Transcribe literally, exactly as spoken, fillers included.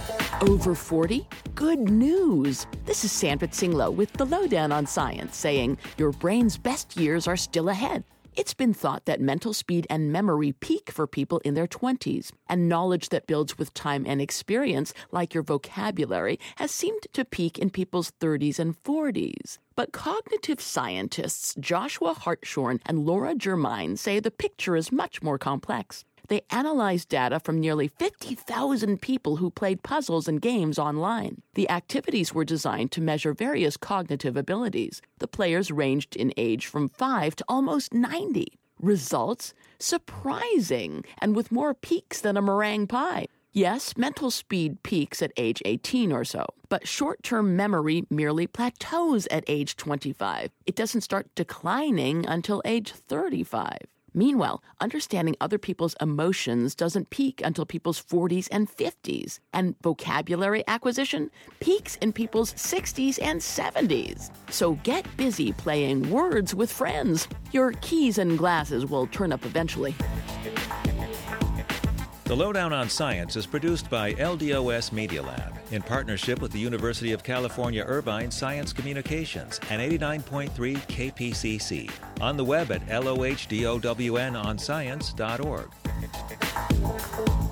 Over forty? Good news! This is Sandra Tsinglo with the Lowdown on Science saying your brain's best years are still ahead. It's been thought that mental speed and memory peak for people in their twenties, and knowledge that builds with time and experience, like your vocabulary, has seemed to peak in people's thirties and forties. But cognitive scientists Joshua Hartshorn and Laura Germain say the picture is much more complex. They analyzed data from nearly fifty thousand people who played puzzles and games online. The activities were designed to measure various cognitive abilities. The players ranged in age from five to almost ninety. Results? Surprising, and with more peaks than a meringue pie. Yes, mental speed peaks at age eighteen or so, but short-term memory merely plateaus at age twenty-five. It doesn't start declining until age thirty-five. Meanwhile, understanding other people's emotions doesn't peak until people's forties and fifties, and vocabulary acquisition peaks in people's sixties and seventies. So get busy playing words with friends. Your keys and glasses will turn up eventually. The Lowdown on Science is produced by L D O S Media Lab in partnership with the University of California Irvine Science Communications and eighty-nine point three K P C C. On the web at L O H D O W N on science dot org.